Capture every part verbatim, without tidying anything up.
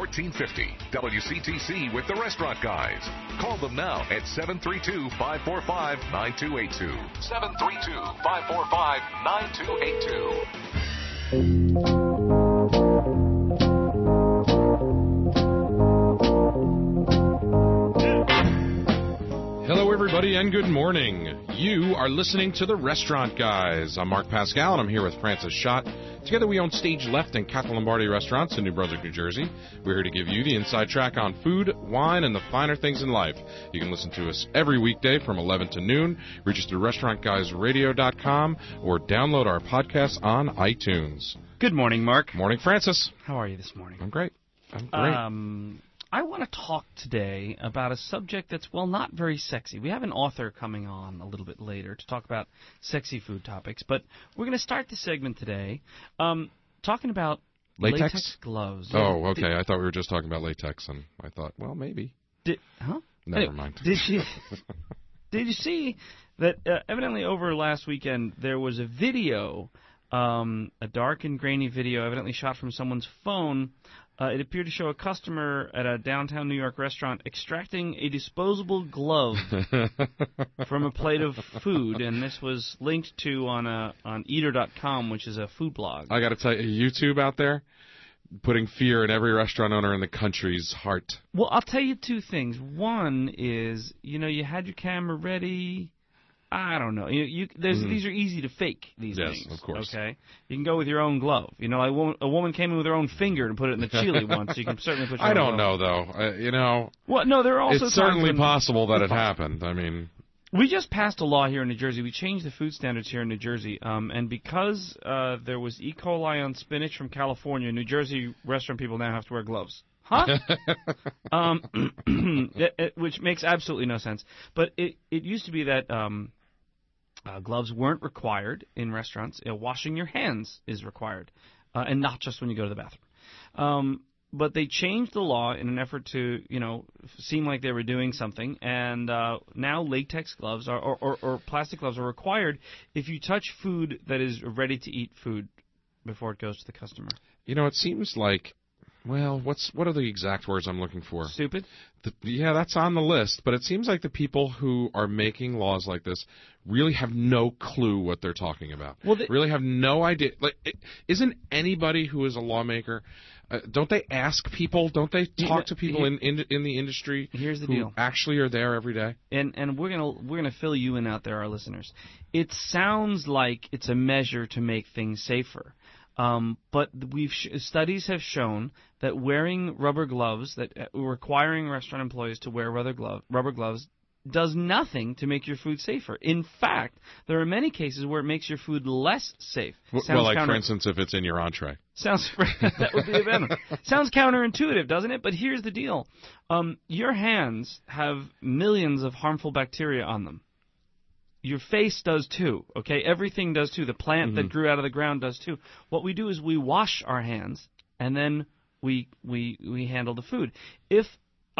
fourteen fifty. W C T C with the Restaurant Guys. Call them now at seven three two, five four five, nine two eight two. seven three two, five four five, nine two eight two. Hello, everybody, and good morning. You are listening to The Restaurant Guys. I'm Mark Pascal, and I'm here with Francis Schott. Together, we own Stage Left and Cafe Lombardi restaurants in New Brunswick, New Jersey. We're here to give you the inside track on food, wine, and the finer things in life. You can listen to us every weekday from eleven to noon. Reach us through restaurant guys radio dot com or download our podcast on iTunes. Good morning, Mark. Morning, Francis. How are you this morning? I'm great. I'm great. Um... I want to talk today about a subject that's, well, not very sexy. We have an author coming on a little bit later to talk about sexy food topics, but we're going to start the segment today um, talking about latex, latex gloves. Oh, Yeah. okay. Did, I thought we were just talking about latex, and I thought, well, maybe. Did, huh? Never anyway, mind. Did you, did you see that uh, evidently over last weekend there was a video, um, a dark and grainy video, evidently shot from someone's phone. Uh, it appeared to show a customer at a downtown New York restaurant extracting a disposable glove from a plate of food, and this was linked to on a on eater dot com, which is a food blog. I got to tell you, YouTube out there, putting fear in every restaurant owner in the country's heart. Well, I'll tell you two things. One is, you know, you had your camera ready. I don't know. You, you, there's, Mm. These are easy to fake, these Yes, things. of course. Okay? You can go with your own glove. You know, a woman, a woman came in with her own finger and put it in the chili once, so you can certainly put your I own don't glove. know, though. Uh, you know, Well, no, there are also it's times certainly when- possible that it happened. I mean, We just passed a law here in New Jersey. We changed the food standards here in New Jersey, um, and because uh, there was E. coli on spinach from California, New Jersey restaurant people now have to wear gloves. Huh? um, it, it, which makes absolutely no sense. But it, it used to be that um, uh, gloves weren't required in restaurants. Uh, washing your hands is required, uh, and not just when you go to the bathroom. Um, But they changed the law in an effort to, you know, seem like they were doing something, and uh, now latex gloves are, or, or, or plastic gloves are required if you touch food that is ready-to-eat food before it goes to the customer. you know, it seems like, well, what's what are the exact words I'm looking for? Stupid? The, yeah, that's on the list, but it seems like the people who are making laws like this really have no clue what they're talking about. Well, they, really have no idea. Like, it, isn't anybody who is a lawmaker, uh, don't they ask people, don't they talk Yeah, to people here- in, in in the industry Here's the who deal. actually are there every day? And and we're gonna we're gonna fill you in out there, our listeners. It sounds like it's a measure to make things safer, um, but we've sh- studies have shown that wearing rubber gloves, that uh, requiring restaurant employees to wear rubber glove rubber gloves, does nothing to make your food safer. In fact, there are many cases where it makes your food less safe. W- Sounds well, like counter- for instance, if it's in your entree. Sounds that would be a better. Sounds counterintuitive, doesn't it? But here's the deal: um, your hands have millions of harmful bacteria on them. Your face does too. Okay, everything does too. The plant Mm-hmm. that grew out of the ground does too. What we do is we wash our hands and then we we we handle the food. If uh,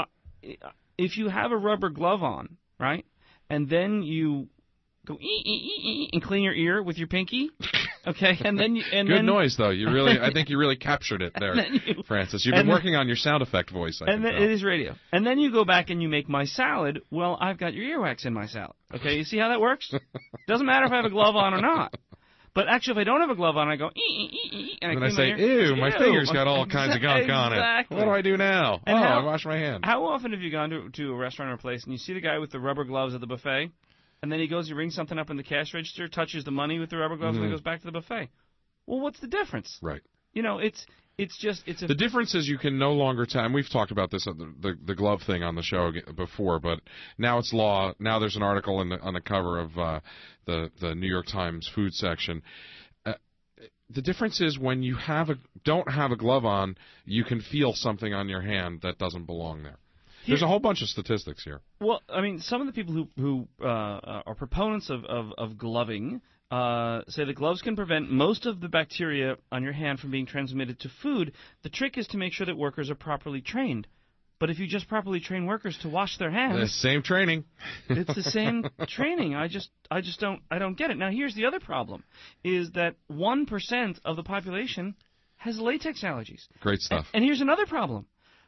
if you have a rubber glove on, right, and then you go ee, ee, ee, ee, and clean your ear with your pinky. Okay, and then you, and Good then, noise, though. You really, I think you really captured it there, you, Francis. You've been then, working on your sound effect voice. I and then, it is radio. And then you go back and you make my salad. Well, I've got your earwax in my salad. Okay, you see how that works? Doesn't matter if I have a glove on or not. But actually, if I don't have a glove on, I go, ee, ee, ee, ee, and I And I clean say, my ear. ew, my Ew. finger's got all kinds of gunk on it. Exactly. What do I do now? And oh, how- I wash my hands. How often have you gone to, to a restaurant or place and you see the guy with the rubber gloves at the buffet, and then he goes, he rings something up in the cash register, touches the money with the rubber gloves, Mm-hmm. and then goes back to the buffet? Well, what's the difference? Right. You know, it's it's just it's a The difference is you can no longer tell, and we've talked about this, at the, the, the glove thing on the show ag- before, but now it's law. Now there's an article in the, on the cover of uh, the, the New York Times food section. Uh, the difference is when you have a don't have a glove on, you can feel something on your hand that doesn't belong there. There's a whole bunch of statistics here. Well, I mean, some of the people who who uh, are proponents of, of, of gloving uh, say that gloves can prevent most of the bacteria on your hand from being transmitted to food. The trick is to make sure that workers are properly trained. But if you just properly train workers to wash their hands, The same training. it's the same training. I just I just don't I don't get it. Now here's the other problem: is that one percent of the population has latex allergies. Great stuff. And here's another problem: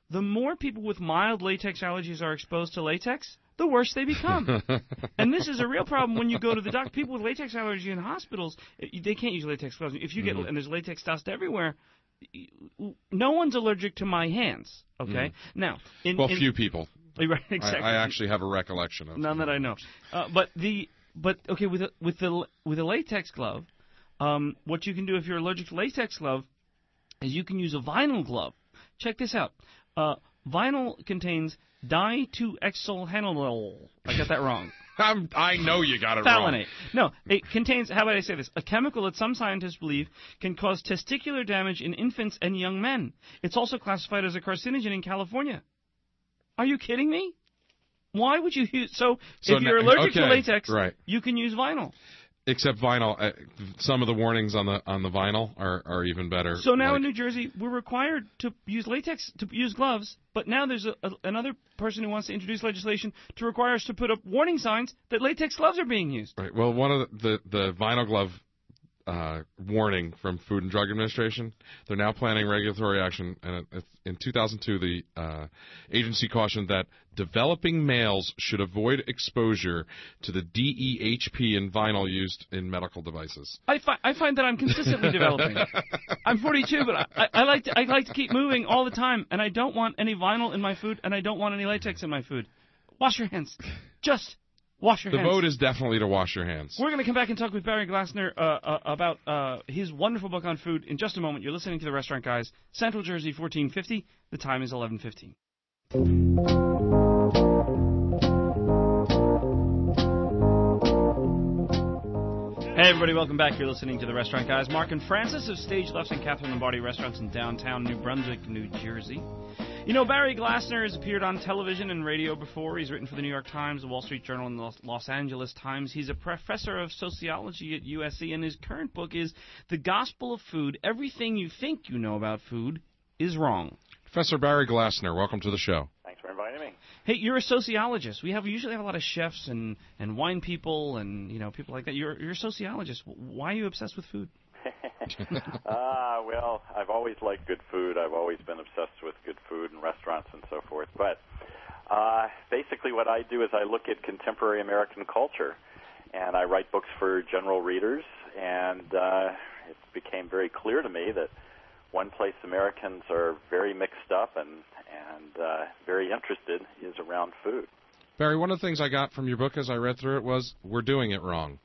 the more people with mild latex allergies are exposed to latex, the worse they become. And this is a real problem when you go to the doctor. People with latex allergy in hospitals, they can't use latex gloves. If you get, mm-hmm. and there's latex dust everywhere, no one's allergic to my hands, okay? Mm. Now, in, well, in, few people. Right, exactly. I, I actually have a recollection of none that I know. Uh, but the but okay with a, with the with a latex glove, um, what you can do if you're allergic to latex glove is you can use a vinyl glove. Check this out. Uh, vinyl contains di-two-exylhanoyl. I got that wrong. I'm, I know you got it Phthalate. wrong. No, it contains, how about I say this, a chemical that some scientists believe can cause testicular damage in infants and young men. It's also classified as a carcinogen in California. Are you kidding me? Why would you use... So, so if you're allergic okay, to latex, right. you can use vinyl. Except vinyl, uh, some of the warnings on the on the vinyl are, are even better. So now like, in New Jersey, we're required to use latex, to use gloves, but now there's a, a, another person who wants to introduce legislation to require us to put up warning signs that latex gloves are being used. Right. Well, one of the, the, the vinyl glove uh, warning from Food and Drug Administration, they're now planning regulatory action. And it, in two thousand two, the uh, agency cautioned that developing males should avoid exposure to the D E H P in vinyl used in medical devices. I, fi- I find that I'm consistently developing. I'm forty-two, but I, I like to I like to keep moving all the time, and I don't want any vinyl in my food, and I don't want any latex in my food. Wash your hands. Just wash your the hands. The vote is definitely to wash your hands. We're going to come back and talk with Barry Glassner uh, uh, about uh, his wonderful book on food in just a moment. You're listening to The Restaurant Guys, Central Jersey, fourteen fifty. The time is eleven fifteen. Hey everybody, welcome back. You're listening to The Restaurant Guys. Mark and Francis of Stage Left and Catherine Lombardi Restaurants in downtown New Brunswick, New Jersey. You know, Barry Glassner has appeared on television and radio before. He's written for the New York Times, the Wall Street Journal, and the Los Angeles Times. He's a professor of sociology at U S C, and his current book is The Gospel of Food. Everything you think you know about food is wrong. Professor Barry Glassner, welcome to the show. Thanks for inviting me. Hey, you're a sociologist. We have we usually have a lot of chefs and, and wine people and, you know, people like that. You're you're a sociologist. Why are you obsessed with food? Ah, uh, well, I've always liked good food. I've always been obsessed with good food and restaurants and so forth. But uh, basically what I do is I look at contemporary American culture, and I write books for general readers, and uh, it became very clear to me that one place Americans are very mixed up and, and uh, very interested is around food. Barry, one of the things I got from your book as I read through it was, we're doing it wrong.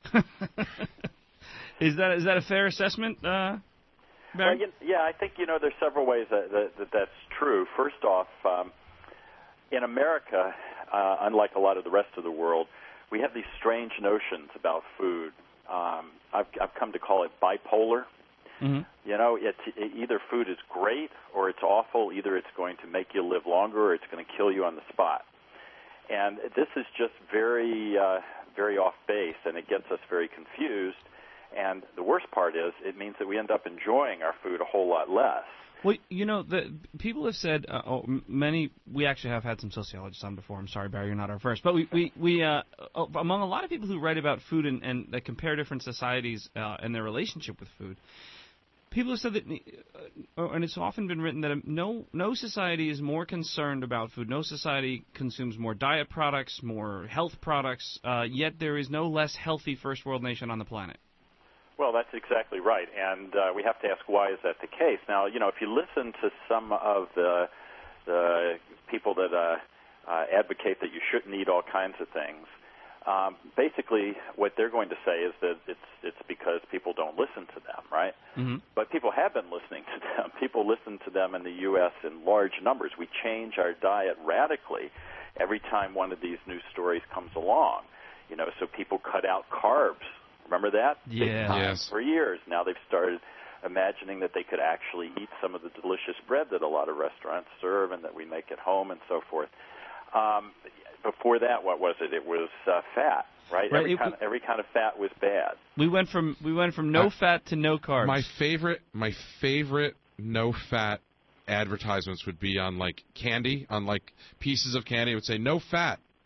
Is that is that a fair assessment, uh, Barry? Well, you, yeah, I think, you know, there's several ways that, that, that that's true. First off, um, in America, uh, unlike a lot of the rest of the world, we have these strange notions about food. Um, I've, I've come to call it bipolar. Mm-hmm. You know, it's, it, either food is great or it's awful. Either it's going to make you live longer or it's going to kill you on the spot. And this is just very, uh, very off base, and it gets us very confused. And the worst part is it means that we end up enjoying our food a whole lot less. Well, you know, the people have said, uh, oh, many, we actually have had some sociologists on before. I'm sorry, Barry, you're not our first. But we, we, we uh, among a lot of people who write about food and, and that compare different societies uh, and their relationship with food, people have said that, uh, and it's often been written that no, no society is more concerned about food. No society consumes more diet products, more health products, uh, yet there is no less healthy first world nation on the planet. Well, that's exactly right, and uh, we have to ask why is that the case. Now, you know, if you listen to some of the, the people that uh, uh, advocate that you shouldn't eat all kinds of things, um, basically what they're going to say is that it's it's because people don't listen to them, right? Mm-hmm. But people have been listening to them. People listen to them in the U S in large numbers. We change our diet radically every time one of these news stories comes along. You know, so people cut out carbs. Remember that? Yeah. Yes. For years. Now they've started imagining that they could actually eat some of the delicious bread that a lot of restaurants serve and that we make at home and so forth. Um, before that, what was it? It was uh, fat, right? Right. Every, It, kind of, every kind of fat was bad. We went from we went from no Uh, fat to no carbs. My favorite, my favorite no-fat advertisements would be on, like, candy, on, like, pieces of candy. It would say, no fat.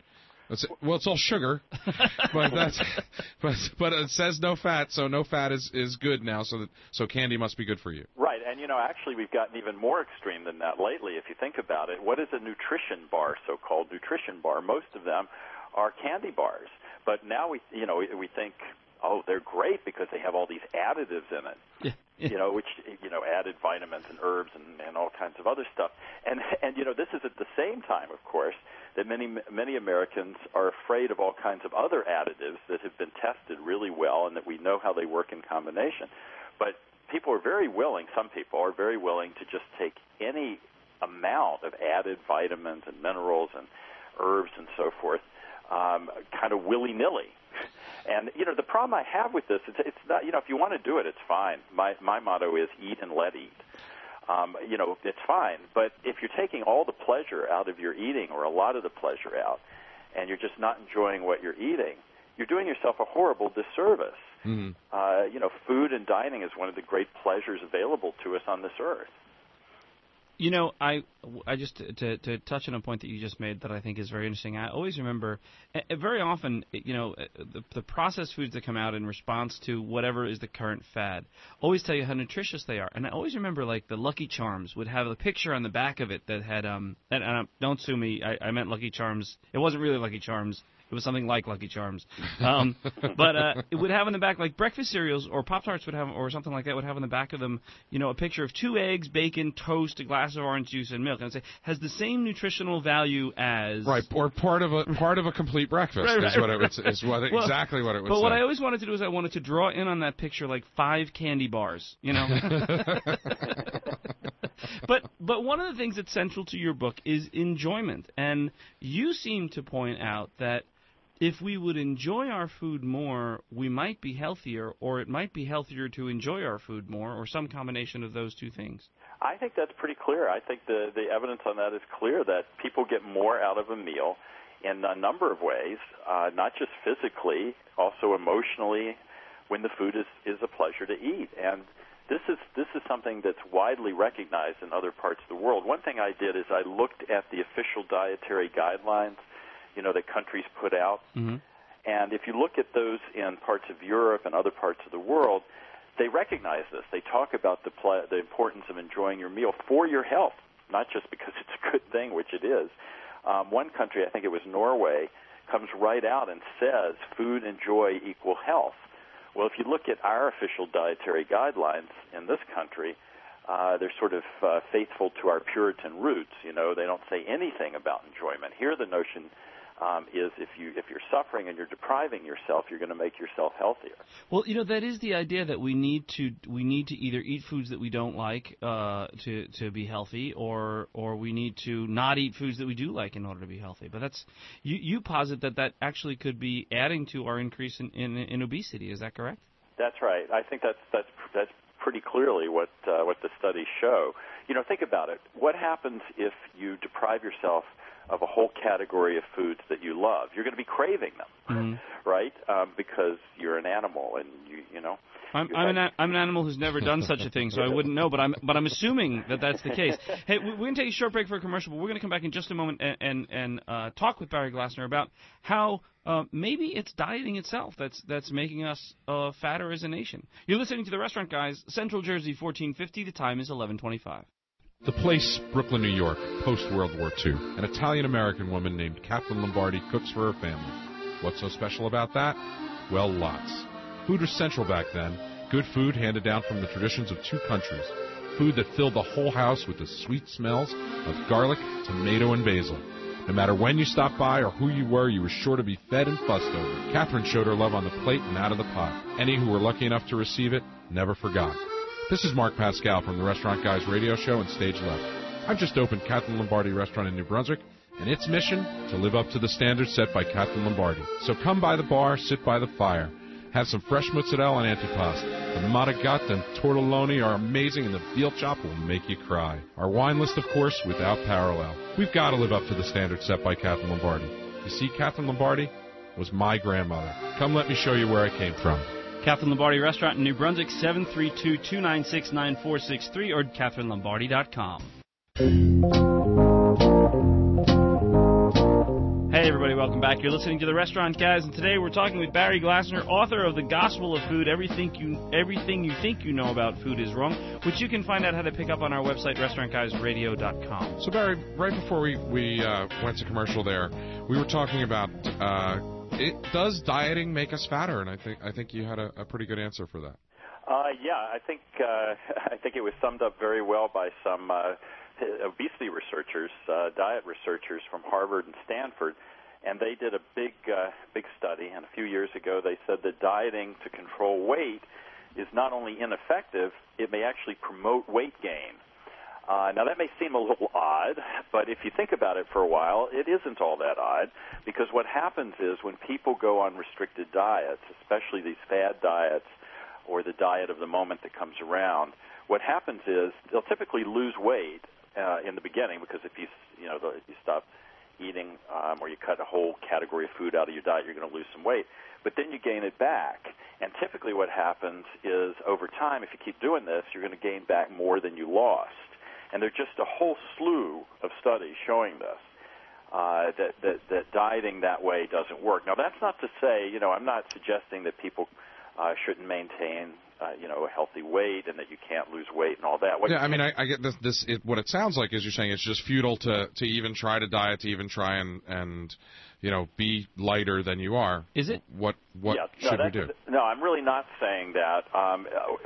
It's, well, it's all sugar, but that's but but it says no fat, so no fat is, is good now. So that, so candy must be good for you. Right, and you know, actually, we've gotten even more extreme than that lately. If you think about it, what is a nutrition bar? So-called nutrition bar. Most of them are candy bars, but now we you know we, we think, oh, they're great because they have all these additives in it. Yeah. Yeah. You know, which you know, added vitamins and herbs and, and all kinds of other stuff. And and you know, this is at the same time, of course, that many many Americans are afraid of all kinds of other additives that have been tested really well and that we know how they work in combination. But people are very willing. Some people are very willing to just take any amount of added vitamins and minerals and herbs and so forth, um, kind of willy-nilly. And, you know, the problem I have with this, it's, it's not, you know, if you want to do it, it's fine. My my motto is eat and let eat. Um, you know, it's fine. But if you're taking all the pleasure out of your eating or a lot of the pleasure out and you're just not enjoying what you're eating, you're doing yourself a horrible disservice. Mm-hmm. Uh, you know, food and dining is one of the great pleasures available to us on this earth. You know, I, I just to, to touch on a point that you just made that I think is very interesting. I always remember, uh, very often, you know, the, the processed foods that come out in response to whatever is the current fad always tell you how nutritious they are. And I always remember, like, the Lucky Charms would have a picture on the back of it that had, um, and, and uh, don't sue me, I, I meant Lucky Charms. It wasn't really Lucky Charms. It was something like Lucky Charms. Um, but uh, it would have in the back, like breakfast cereals or Pop-Tarts would have, or something like that would have in the back of them, you know, a picture of two eggs, bacon, toast, a glass of orange juice, and milk. And I'd say, has the same nutritional value as... Right, or part of a part of a complete breakfast right, right, is what it would, is what well, exactly what it would but say. But what I always wanted to do is I wanted to draw in on that picture like five candy bars, you know? But but one of the things that's central to your book is enjoyment. And you seem to point out that if we would enjoy our food more, we might be healthier, or it might be healthier to enjoy our food more, or some combination of those two things. I think that's pretty clear. I think the, the evidence on that is clear, that people get more out of a meal in a number of ways, uh, not just physically, also emotionally, when the food is, is a pleasure to eat. And this is this is something that's widely recognized in other parts of the world. One thing I did is I looked at the official dietary guidelines, you know, that countries put out. Mm-hmm. And if you look at those in parts of Europe and other parts of the world, they recognize this. They talk about the pl- the importance of enjoying your meal for your health, not just because it's a good thing, which it is. Um, one country, I think it was Norway, comes right out and says food and joy equal health. Well, if you look at our official dietary guidelines in this country, uh, they're sort of uh, faithful to our Puritan roots. You know, they don't say anything about enjoyment. Here, the notion um, is if you if you're suffering and you're depriving yourself, you're going to make yourself healthier. Well, you know, that is the idea that we need to we need to either eat foods that we don't like uh, to to be healthy, or or we need to not eat foods that we do like in order to be healthy. But that's you, you posit that that actually could be adding to our increase in, in, in obesity. Is that correct? That's right. I think that's that's that's pretty clearly what uh, what the studies show. You know, think about it. What happens if you deprive yourself of a whole category of foods that you love? You're going to be craving them, mm-hmm. right? Um, because you're an animal, and you you know. I'm I'm an, I'm an animal who's never done such a thing, so I wouldn't know. But I'm but I'm assuming that that's the case. Hey, we're going to take a short break for a commercial, but we're going to come back in just a moment and and, and uh, talk with Barry Glassner about how uh, maybe it's dieting itself that's that's making us uh, fatter as a nation. You're listening to The Restaurant Guys, Central Jersey, fourteen fifty. The time is eleven twenty-five. The place, Brooklyn, New York, post-World War Two. An Italian-American woman named Kathleen Lombardi cooks for her family. What's so special about that? Well, lots. Food was central back then. Good food handed down from the traditions of two countries. Food that filled the whole house with the sweet smells of garlic, tomato, and basil. No matter when you stopped by or who you were, you were sure to be fed and fussed over. Catherine showed her love on the plate and out of the pot. Any who were lucky enough to receive it never forgot. This is Mark Pascal from the Restaurant Guys radio show and Stage Left. I've just opened Kathleen Lombardi Restaurant in New Brunswick, and its mission, to live up to the standards set by Kathleen Lombardi. So come by the bar, sit by the fire. Have some fresh mozzarella and antipasto. The manigat and tortelloni are amazing, and the veal chop will make you cry. Our wine list, of course, without parallel. We've got to live up to the standards set by Kathleen Lombardi. You see, Kathleen Lombardi was my grandmother. Come let me show you where I came from. Kathleen Lombardi Restaurant in New Brunswick, seven three two, two nine six, nine four six three or Catherine Lombardi dot com. Hey, everybody, welcome back. You're listening to The Restaurant Guys, and today we're talking with Barry Glassner, author of The Gospel of Food, Everything You Everything You Think You Know About Food is Wrong, which you can find out how to pick up on our website, restaurant guys radio dot com. So, Barry, right before we, we uh, went to commercial there, we were talking about, uh, it, does dieting make us fatter? And I think I think you had a, a pretty good answer for that. Uh, yeah, I think uh, I think it was summed up very well by some uh, obesity researchers, uh, diet researchers from Harvard and Stanford, and they did a big, uh, big study. And a few years ago, they said that dieting to control weight is not only ineffective, it may actually promote weight gain. Uh, now, that may seem a little odd, but if you think about it for a while, it isn't all that odd, because what happens is when people go on restricted diets, especially these fad diets, or the diet of the moment that comes around, what happens is they'll typically lose weight uh, in the beginning, because if you you know if you stop eating um, or you cut a whole category of food out of your diet, you're going to lose some weight. But then you gain it back, and typically what happens is over time, if you keep doing this, you're going to gain back more than you lost. And there's just a whole slew of studies showing this. Uh, that, that that dieting that way doesn't work. Now, that's not to say, you know, I'm not suggesting that people Uh, shouldn't maintain, uh, you know, a healthy weight and that you can't lose weight and all that. What yeah, I mean, I, I get this. this it, what it sounds like is you're saying it's just futile to, to even try to diet, to even try and, and, you know, be lighter than you are. Is it? What what yeah, should no, we do? No, I'm really not saying that. Um,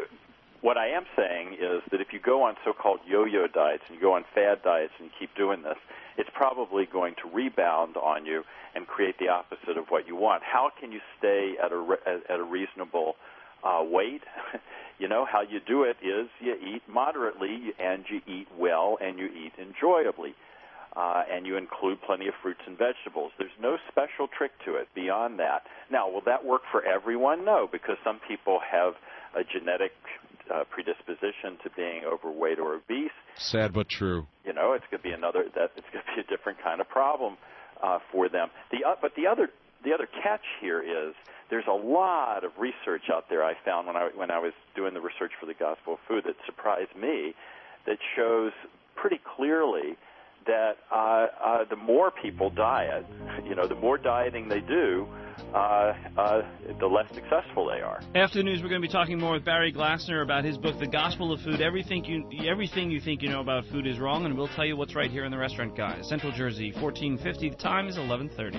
what I am saying is that if you go on so-called yo-yo diets and you go on fad diets and you keep doing this, it's probably going to rebound on you and create the opposite of what you want. How can you stay at a, at a reasonable uh, weight? You know, how you do it is you eat moderately and you eat well and you eat enjoyably. Uh, and you include plenty of fruits and vegetables. There's no special trick to it beyond that. Now, will that work for everyone? No, because some people have a genetic uh, predisposition to being overweight or obese. Sad but true. You know, it's going to be another. That it's going to be a different kind of problem uh, for them. The uh, but the other the other catch here is there's a lot of research out there. I found when I when I was doing the research for the Gospel of Food that surprised me, that shows pretty clearly that uh, uh, the more people diet, you know, the more dieting they do, uh, uh, the less successful they are. After the news, we're going to be talking more with Barry Glassner about his book, The Gospel of Food. Everything you, everything you think you know about food is wrong, and we'll tell you what's right here in the Restaurant Guys. Central Jersey, fourteen fifty. The time is eleven thirty.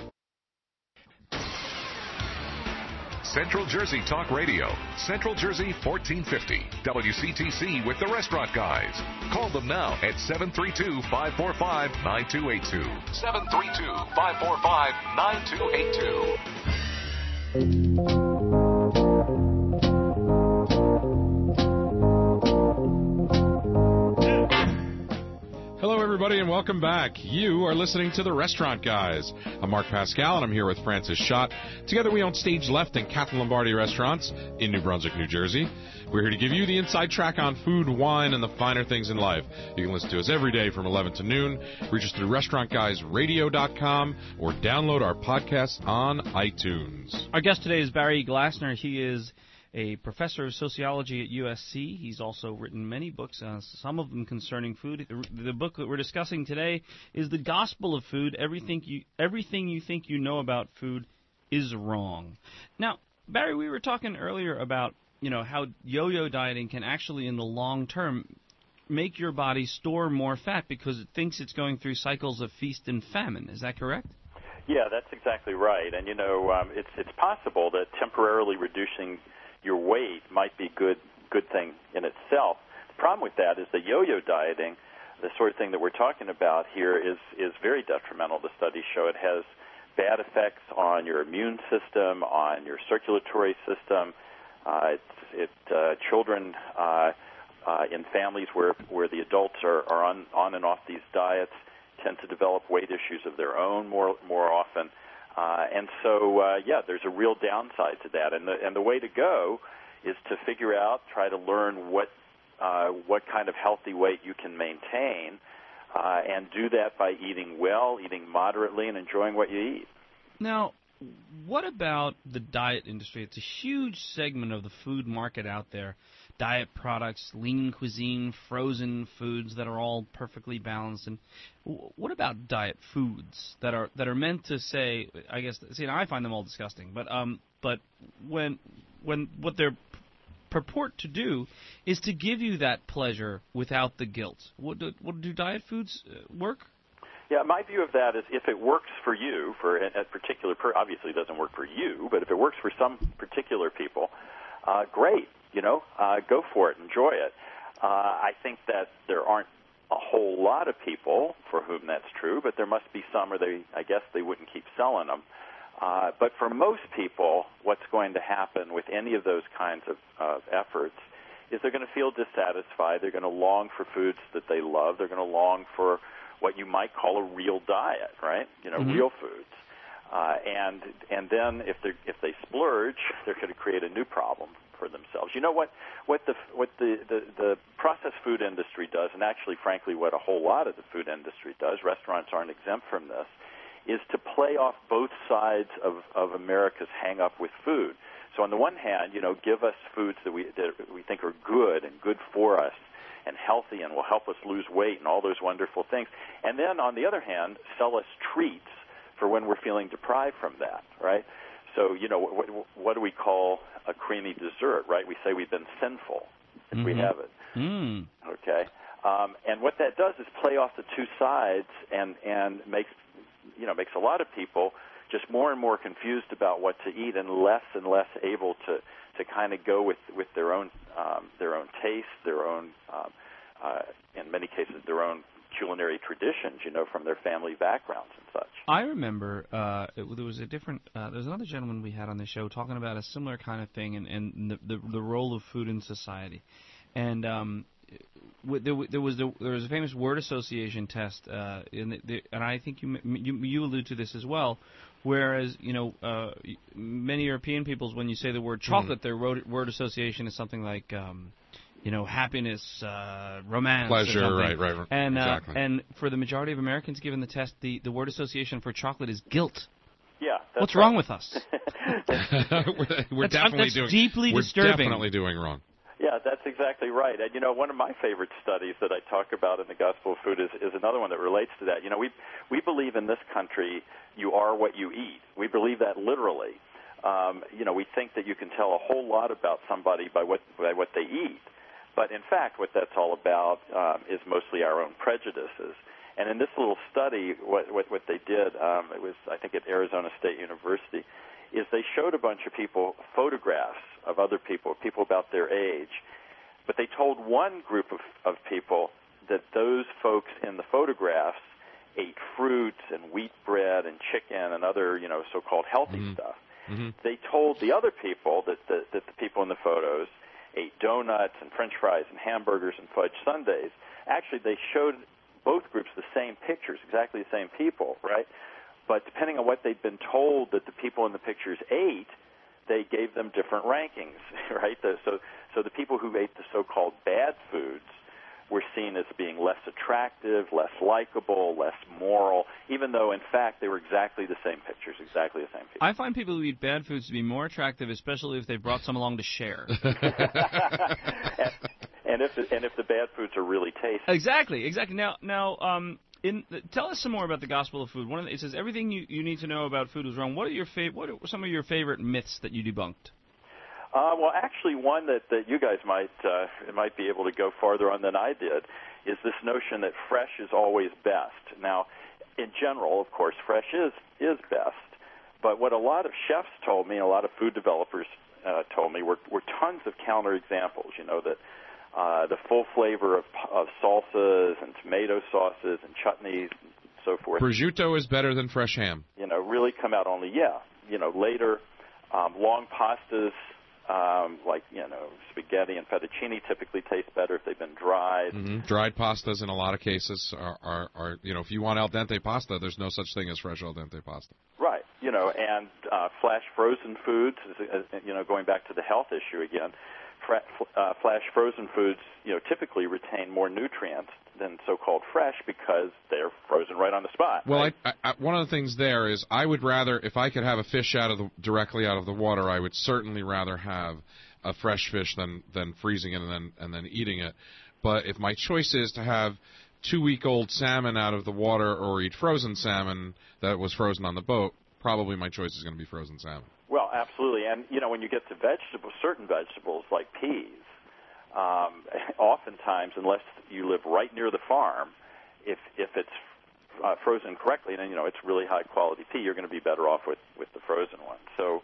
Central Jersey Talk Radio, Central Jersey fourteen fifty, W C T C with the Restaurant Guys. Call them now at seven three two, five four five, nine two eight two. seven three two, five four five, nine two eight two. Hello, everybody, and welcome back. You are listening to The Restaurant Guys. I'm Mark Pascal, and I'm here with Francis Schott. Together, we own Stage Left and Catherine Lombardi restaurants in New Brunswick, New Jersey. We're here to give you the inside track on food, wine, and the finer things in life. You can listen to us every day from eleven to noon. Reach us through restaurant guys radio dot com or download our podcast on iTunes. Our guest today is Barry Glassner. He is a professor of sociology at U S C. He's also written many books, uh, some of them concerning food. The, the book that we're discussing today is The Gospel of Food. Everything you, everything you think you know about food is wrong. Now, Barry, we were talking earlier about, you know, how yo-yo dieting can actually, in the long term, make your body store more fat because it thinks it's going through cycles of feast and famine. Is that correct? Yeah, that's exactly right. And, you know, um, it's it's possible that temporarily reducing your weight might be good good thing in itself. The problem with that is that yo-yo dieting, the sort of thing that we're talking about here, is is very detrimental. The studies show it has bad effects on your immune system, on your circulatory system. Uh, it, it uh, children uh, uh, in families where where the adults are, are on on and off these diets tend to develop weight issues of their own more more often. Uh, and so, uh, yeah, there's a real downside to that. And the, and the way to go is to figure out, try to learn what uh, what kind of healthy weight you can maintain, uh, and do that by eating well, eating moderately, and enjoying what you eat. Now, what about the diet industry? It's a huge segment of the food market out there. diet products, lean cuisine, frozen foods that are all perfectly balanced. And w- what about diet foods that are that are meant to say, I guess, see, I find them all disgusting, but um, but when when what they're purport to do is to give you that pleasure without the guilt. What do, what do diet foods uh, work? Yeah, my view of that is if it works for you, for a, a particular, per, obviously it doesn't work for you, but if it works for some particular people, uh, great, you know, uh, go for it, enjoy it. Uh, I think that there aren't a whole lot of people for whom that's true, but there must be some, or they, I guess they wouldn't keep selling them. Uh, but for most people, what's going to happen with any of those kinds of, of efforts is they're going to feel dissatisfied. They're going to long for foods that they love. They're going to long for what you might call a real diet, right? You know, mm-hmm. real foods. Uh, and and then if they if they splurge, they're going to create a new problem for themselves. You know what what the what the, the, the processed food industry does, and actually, frankly, what a whole lot of the food industry does, restaurants aren't exempt from this, is to play off both sides of, of America's hang-up with food. So on the one hand, you know, give us foods that we that we think are good and good for us and healthy and will help us lose weight and all those wonderful things. And then on the other hand, sell us treats for when we're feeling deprived from that, right? So, you know, what, what do we call a creamy dessert, right? We say we've been sinful if mm-hmm. we have it. Mm. Okay? Um, and what that does is play off the two sides and, and makes, you know, makes a lot of people just more and more confused about what to eat and less and less able to, to kind of go with, with their own um, their own taste, their own, um, uh, in many cases, their own culinary traditions, you know, from their family backgrounds and such. I remember uh, it, there was a different, uh, there was another gentleman we had on the show talking about a similar kind of thing and, and the, the the role of food in society. And um, there, there was the, there was a famous word association test, uh, in the, the, and I think you, you you allude to this as well. Whereas, you know, uh, many European peoples, when you say the word chocolate, mm. their word, word association is something like, um, you know, happiness, uh, romance, pleasure, or something. right, right, right. And exactly. uh, and for the majority of Americans given the test, the, the word association for chocolate is guilt. Yeah, that's what's right. wrong with us? we're we're that's, definitely that's doing deeply we're disturbing. definitely doing wrong. Yeah, that's exactly right. And, you know, one of my favorite studies that I talk about in the Gospel of Food is, is another one that relates to that. You know, we we believe in this country you are what you eat. We believe that literally. Um, you know, we think that you can tell a whole lot about somebody by what by what they eat. But, in fact, what that's all about um, is mostly our own prejudices. And in this little study, what, what, what they did, um, it was, I think, at Arizona State University, is they showed a bunch of people photographs of other people, people about their age, but they told one group of, of people that those folks in the photographs ate fruits and wheat bread and chicken and other, you know, so-called healthy mm-hmm. stuff. Mm-hmm. They told the other people that the, that the people in the photos ate donuts and French fries and hamburgers and fudge sundaes. Actually, they showed both groups the same pictures, exactly the same people, right? But depending on what they'd been told that the people in the pictures ate, they gave them different rankings, right? The, so, so the people who ate the so-called bad foods were seen as being less attractive, less likable, less moral, even though, in fact, they were exactly the same pictures, exactly the same people. I find people who eat bad foods to be more attractive, especially if they brought some along to share. and, and if the, and if the bad foods are really tasty. Exactly, exactly. Now, now, um, in the, tell us some more about the Gospel of Food. One of the, it says everything you, you need to know about food is wrong. What are your fav- What are some of your favorite myths that you debunked? Uh, well, actually, one that, that you guys might uh, might be able to go farther on than I did is this notion that fresh is always best. Now, in general, of course, fresh is is best. But what a lot of chefs told me, and a lot of food developers uh, told me, were, were tons of counterexamples. You know, that uh, the full flavor of, of salsas and tomato sauces and chutneys and so forth. Prosciutto is better than fresh ham. You know, really come out only, yeah. You know, later, um, long pastas. Um, like, you know, spaghetti and fettuccine typically taste better if they've been dried. Mm-hmm. Dried pastas in a lot of cases are, are, are, you know, if you want al dente pasta, there's no such thing as fresh al dente pasta. Right. You know, and uh, flash frozen foods, you know, going back to the health issue again, uh, flash frozen foods, you know, typically retain more nutrients than so-called fresh because they're frozen right on the spot. Well, right? I, I, one of the things there is I would rather, if I could have a fish out of the, directly out of the water, I would certainly rather have a fresh fish than than freezing it and then and then eating it. But if my choice is to have two-week-old salmon out of the water or eat frozen salmon that was frozen on the boat, probably my choice is going to be frozen salmon. Well, absolutely. And, you know, when you get to vegetables, certain vegetables like peas, um, oftentimes, unless you live right near the farm, if if it's uh, frozen correctly, then, you know, it's really high-quality pea, you're going to be better off with, with the frozen one. So,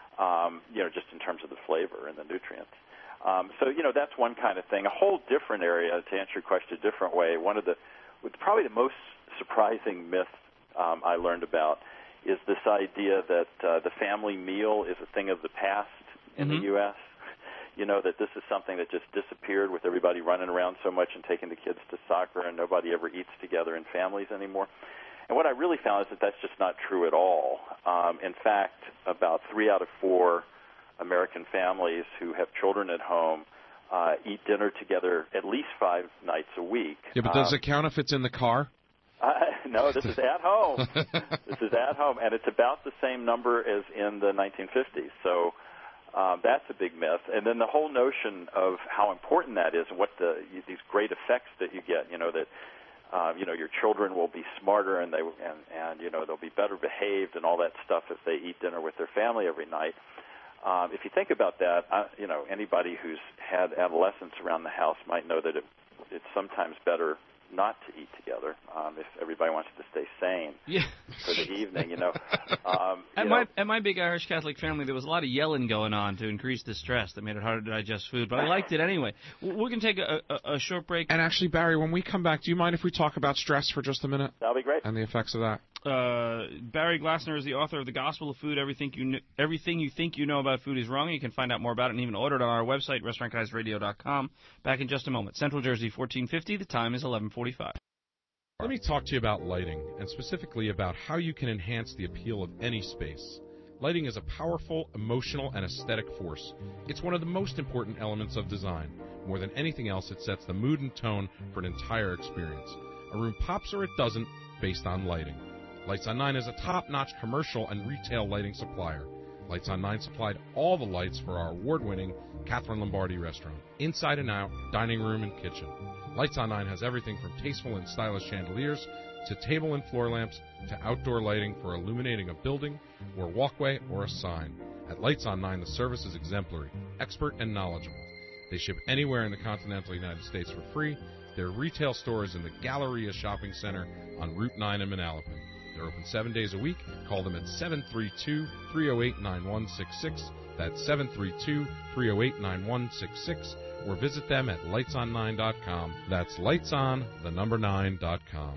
um, you know, just in terms of the flavor and the nutrients. Um, so, you know, that's one kind of thing. A whole different area, to answer your question a different way, one of the, probably the most surprising myth um, I learned about is this idea that uh, the family meal is a thing of the past in mm-hmm. the U S You know, that this is something that just disappeared with everybody running around so much and taking the kids to soccer, and nobody ever eats together in families anymore. And what I really found is that that's just not true at all. Um, in fact, about three out of four American families who have children at home uh, eat dinner together at least five nights a week. Yeah, but does um, it count if it's in the car? Uh, no, this is at home. This is at home, and it's about the same number as in the nineteen fifties. So um, that's a big myth. And then the whole notion of how important that is and what the these great effects that you get. You know that uh, you know your children will be smarter and they and, and you know they'll be better behaved and all that stuff if they eat dinner with their family every night. Um, if you think about that, uh, you know, anybody who's had adolescents around the house might know that it, it's sometimes better not to eat together um, if everybody wants to stay sane yeah. for the evening, you know. Um, at, you my, know. at my big Irish Catholic family, there was a lot of yelling going on to increase the stress that made it harder to digest food, but I liked it anyway. We're going to take a, a, a short break. And actually, Barry, when we come back, do you mind if we talk about stress for just a minute? That'll be great. And the effects of that? Uh, Barry Glassner is the author of The Gospel of Food. Everything you, kn- everything you think you know about food is wrong. You can find out more about it and even order it on our website, restaurant guys radio dot com. Back in just a moment. Central Jersey, fourteen fifty. The time is eleven forty-five. Let me talk to you about lighting, and specifically about how you can enhance the appeal of any space. Lighting is a powerful, emotional, and aesthetic force. It's one of the most important elements of design. More than anything else, it sets the mood and tone for an entire experience. A room pops or it doesn't, based on lighting. Lights on Nine is a top-notch commercial and retail lighting supplier. Lights on Nine supplied all the lights for our award-winning Catherine Lombardi restaurant, inside and out, dining room and kitchen. Lights on Nine has everything from tasteful and stylish chandeliers to table and floor lamps to outdoor lighting for illuminating a building or walkway or a sign. At Lights on Nine, the service is exemplary, expert, and knowledgeable. They ship anywhere in the continental United States for free. Their retail store is in the Galleria Shopping Center on Route nine in Manalapan. They're open seven days a week. Call them at seven three two, three oh eight, nine one six six. That's seven three two, three oh eight, nine one six six. Or visit them at lights on nine dot com. That's lightson, the number nine dot com.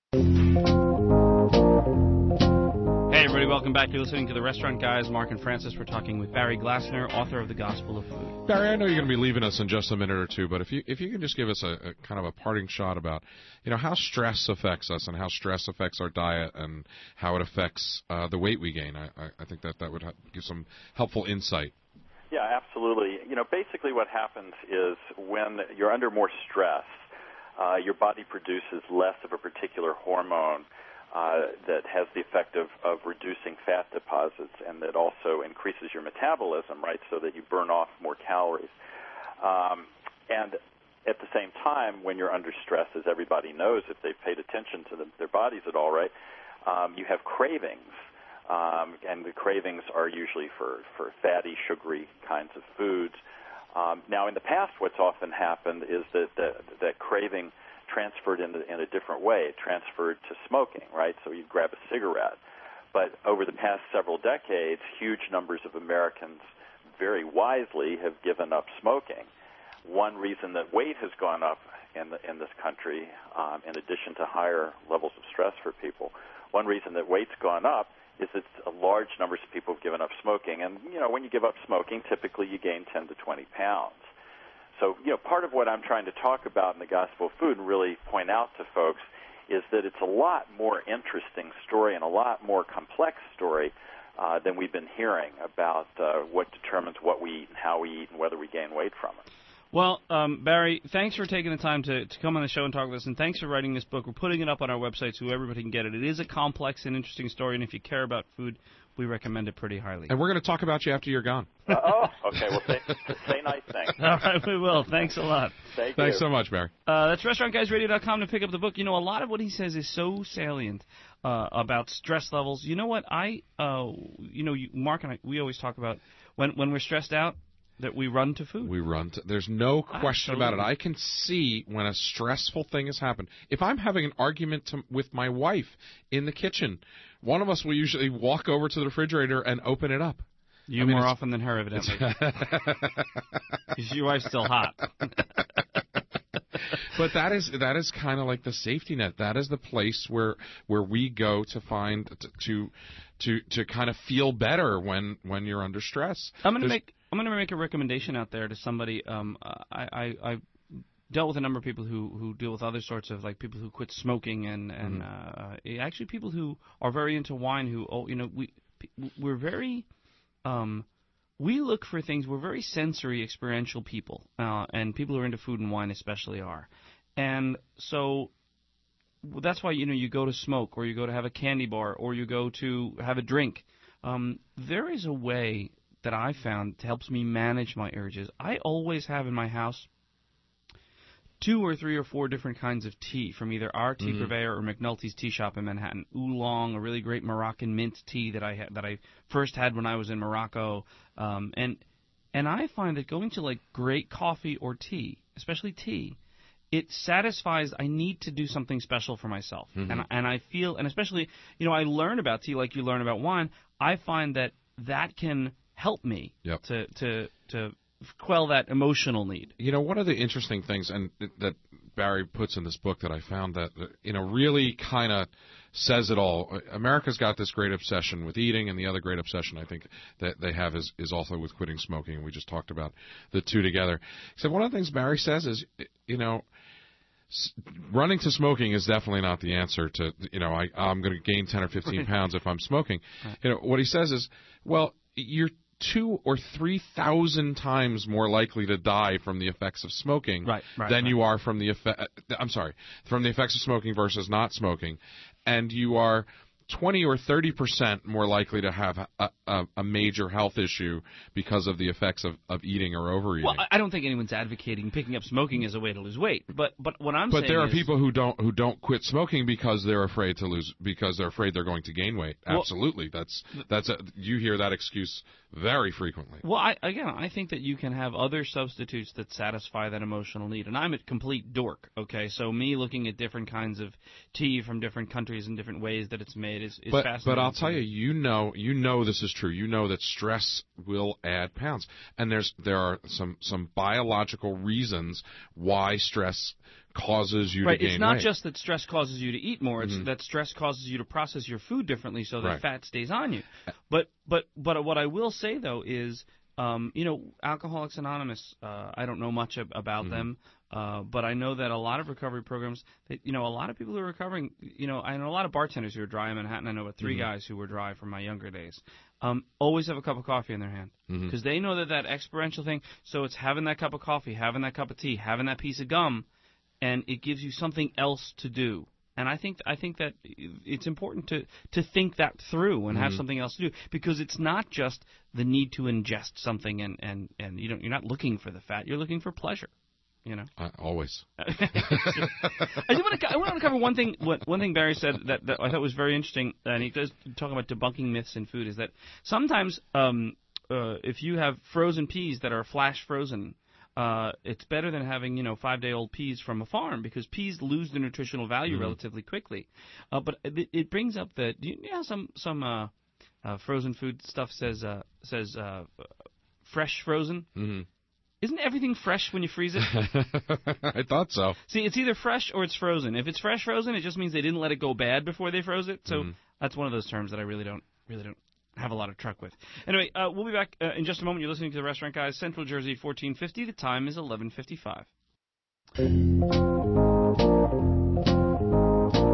Hey, everybody, welcome back. You're listening to The Restaurant Guys. Mark and Francis. We're talking with Barry Glassner, author of The Gospel of Food. Barry, I know you're going to be leaving us in just a minute or two, but if you if you can just give us a, a kind of a parting shot about, you know, how stress affects us and how stress affects our diet and how it affects uh, the weight we gain. I, I, I think that that would ha- give some helpful insight. Yeah, absolutely. You know, basically what happens is when you're under more stress, uh, your body produces less of a particular hormone uh, that has the effect of, of reducing fat deposits, and that also increases your metabolism, right, so that you burn off more calories. Um, and at the same time, when you're under stress, as everybody knows, if they've paid attention to the, their bodies at all, right, um, you have cravings. Um, and the cravings are usually for, for fatty, sugary kinds of foods. Um, now, in the past, what's often happened is that that, that craving transferred in, the, in a different way. It transferred to smoking, right? So you grab a cigarette. But over the past several decades, huge numbers of Americans very wisely have given up smoking. One reason that weight has gone up in, the, in this country, um, in addition to higher levels of stress for people, one reason that weight's gone up is that a large numbers of people have given up smoking. And, you know, when you give up smoking, typically you gain ten to twenty pounds. So, you know, part of what I'm trying to talk about in the Gospel of Food and really point out to folks is that it's a lot more interesting story and a lot more complex story uh, than we've been hearing about uh, what determines what we eat and how we eat and whether we gain weight from it. Well, um, Barry, thanks for taking the time to, to come on the show and talk with us, and thanks for writing this book. We're putting it up on our website so everybody can get it. It is a complex and interesting story, and if you care about food, we recommend it pretty highly. And we're going to talk about you after you're gone. Uh, oh, okay. Well, say, say nice things. All right, we will. Thanks a lot. Thank Thanks you. so much, Barry. Uh, that's restaurant guys radio dot com to pick up the book. You know, a lot of what he says is so salient uh, about stress levels. You know what? I, uh, you know, you, Mark and I, we always talk about when when we're stressed out that we run to food. We run to, there's no question Absolutely. about it. I can see when a stressful thing has happened. If I'm having an argument to, with my wife in the kitchen, one of us will usually walk over to the refrigerator and open it up. You I mean, more it's- often than her, evidently. Because your wife's still hot. But that is that is kind of like the safety net. That is the place where where we go to find to to to kind of feel better when when you're under stress. I'm gonna There's- make I'm gonna make a recommendation out there to somebody. Um, I, I I dealt with a number of people who who deal with other sorts of like people who quit smoking and and Mm-hmm. uh, actually people who are very into wine. Who oh you know we we're very um. We look for things. We're very sensory, experiential people, uh, and people who are into food and wine especially are. And so that's why, you know, you go to smoke or you go to have a candy bar or you go to have a drink. Um, there is a way that I found that helps me manage my urges. I always have in my house two or three or four different kinds of tea from either our tea Mhm. purveyor or McNulty's tea shop in Manhattan. Oolong, a really great Moroccan mint tea that I ha- that I first had when I was in Morocco, um, and and I find that going to like great coffee or tea, especially tea, it satisfies. I need to do something special for myself, Mhm. and and I feel, and especially you know I learn about tea like you learn about wine. I find that that can help me Yep. to to to quell that emotional need. You know, one of the interesting things and that Barry puts in this book that I found that, you know, really kind of says it all. America's got this great obsession with eating, and the other great obsession I think that they have is, is also with quitting smoking. We just talked about the two together. So one of the things Barry says is, you know, s- running to smoking is definitely not the answer to, you know, I, I'm going to gain ten or fifteen pounds if I'm smoking. Right. You know, what he says is, well, you're two or three thousand times more likely to die from the effects of smoking Right, right, than right. you are from the effect. I'm sorry, from the effects of smoking versus not smoking, and you are twenty or thirty percent more likely to have a, a, a major health issue because of the effects of, of eating or overeating. Well, I- I don't think anyone's advocating picking up smoking as a way to lose weight, but but what I'm but saying there are is, people who don't who don't quit smoking because they're afraid to lose because they're afraid they're going to gain weight. Well- Absolutely, that's that's a, you hear that excuse very frequently. Well, I, again, I think that you can have other substitutes that satisfy that emotional need, and I'm a complete dork. Okay, so me looking at different kinds of tea from different countries and different ways that it's made is, is but fascinating. but I'll to tell me. you, you know, you know this is true. You know that stress will add pounds, and there's there are some some biological reasons why stress causes you Right, to gain it's not weight. just that stress causes you to eat more; it's Mhm. that stress causes you to process your food differently, so that Right. fat stays on you. But but but what I will say though is, um, you know, Alcoholics Anonymous. Uh, I don't know much ab- about Mhm. them, uh, but I know that a lot of recovery programs. That, you know, a lot of people who are recovering. You know, I know a lot of bartenders who are dry in Manhattan. I know about three Mhm. guys who were dry from my younger days. Um, always have a cup of coffee in their hand Mhm. because they know that that experiential thing. So it's having that cup of coffee, having that cup of tea, having that piece of gum. And it gives you something else to do. And I think I think that it's important to, to think that through and have Mhm. something else to do, because it's not just the need to ingest something and, and, and you don't you're not looking for the fat, you're looking for pleasure. You know. I, always. I do want to I want to cover one thing. What, one thing Barry said that, that I thought was very interesting, and he does talk about debunking myths in food, is that sometimes um, uh, if you have frozen peas that are flash frozen. Uh, it's better than having, you know, five-day-old peas from a farm, because peas lose their nutritional value Mhm. relatively quickly. Uh, but it, it brings up that, you know, some some uh, uh, frozen food stuff says uh, says uh, fresh frozen. hmm Isn't everything fresh when you freeze it? I thought so. See, it's either fresh or it's frozen. If it's fresh frozen, it just means they didn't let it go bad before they froze it. So Mhm. that's one of those terms that I really don't really don't have a lot of truck with. Anyway, uh, we'll be back uh, in just a moment. You're listening to the Restaurant Guys, Central Jersey, fourteen fifty. The time is eleven fifty-five.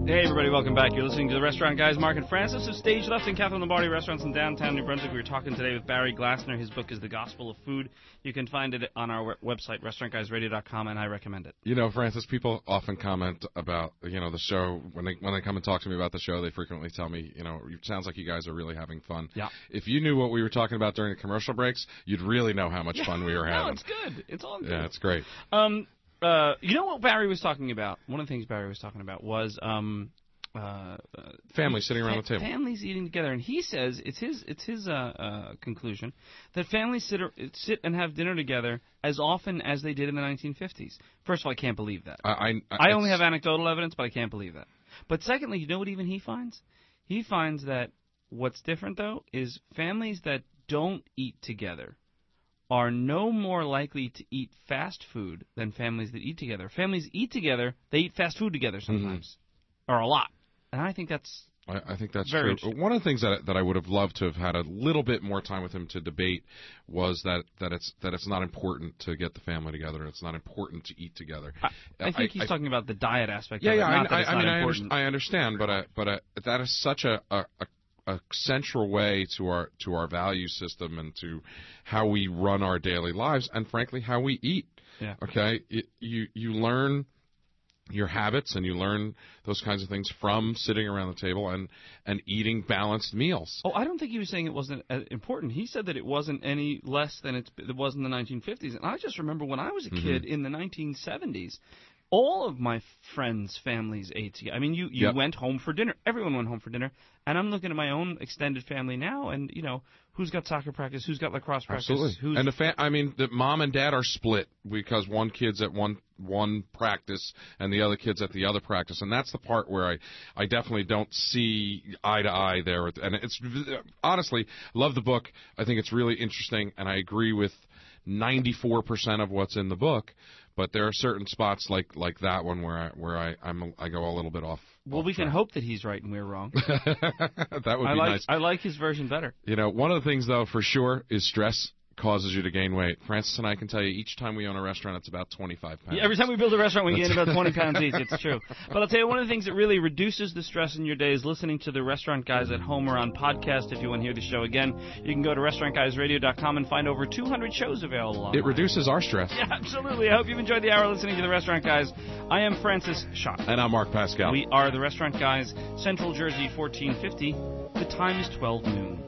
Hey, everybody, welcome back. You're listening to The Restaurant Guys, Mark and Francis of Stage Left and Catherine Lombardi Restaurants in downtown New Brunswick. We were talking today with Barry Glassner. His book is The Gospel of Food. You can find it on our website, restaurant guys radio dot com, and I recommend it. You know, Francis, people often comment about, you know, the show. When they when they come and talk to me about the show, they frequently tell me, you know, it sounds like you guys are really having fun. Yeah. If you knew what we were talking about during the commercial breaks, you'd really know how much yeah, fun we were having. No, it's good. It's all good. Yeah, it's great. Um, uh, you know what Barry was talking about? One of the things Barry was talking about was um, uh, families sitting around fa- the table. Families eating together, and he says it's his it's his uh, uh, conclusion that families sit or, sit and have dinner together as often as they did in the nineteen fifties. First of all, I can't believe that. I I, I only have anecdotal evidence, but I can't believe that. But secondly, you know what even he finds? He finds that what's different though is families that don't eat together are no more likely to eat fast food than families that eat together. Families eat together, they eat fast food together sometimes, mm-hmm. or a lot. And I think that's I, I think that's very true. One of the things that that I would have loved to have had a little bit more time with him to debate was that, that it's that it's not important to get the family together. It's not important to eat together. I, I think I, he's I, talking about the diet aspect. Yeah, of it, yeah. not I, that I, I mean, I, under, important. I understand, but I, but I, that is such a, a, a a central way to our to our value system and to how we run our daily lives, and frankly, how we eat. Yeah. Okay, it, you you learn your habits and you learn those kinds of things from sitting around the table and, and eating balanced meals. Oh, I don't think he was saying it wasn't uh, important. He said that it wasn't any less than it's, it was in the nineteen fifties. And I just remember when I was a kid mm-hmm. in the nineteen seventies, all of my friends' families ate together. I mean, you, you yep. went home for dinner. Everyone went home for dinner. And I'm looking at my own extended family now, and, you know, who's got soccer practice, who's got lacrosse practice. Absolutely. Who's and the fa- I mean, the mom and dad are split because one kid's at one one practice and the other kid's at the other practice. And that's the part where I, I definitely don't see eye to eye there. And it's honestly, love the book. I think it's really interesting, and I agree with ninety-four percent of what's in the book. But there are certain spots like, like that one where I where I I'm I go a little bit off. Well, off we track. can hope that he's right and we're wrong. That would I be like, nice. I like his version better. You know, one of the things though for sure is stress causes you to gain weight. Francis and I can tell you each time we own a restaurant, it's about twenty-five pounds. Yeah, every time we build a restaurant, we gain about twenty pounds each. It's true. But I'll tell you, one of the things that really reduces the stress in your day is listening to the Restaurant Guys at home or on podcast. If you want to hear the show again, you can go to restaurant guys radio dot com and find over two hundred shows available online. It reduces our stress. Yeah, absolutely. I hope you've enjoyed the hour listening to the Restaurant Guys. I am Francis Schott. And I'm Mark Pascal. We are the Restaurant Guys, Central Jersey fourteen fifty. The time is twelve noon.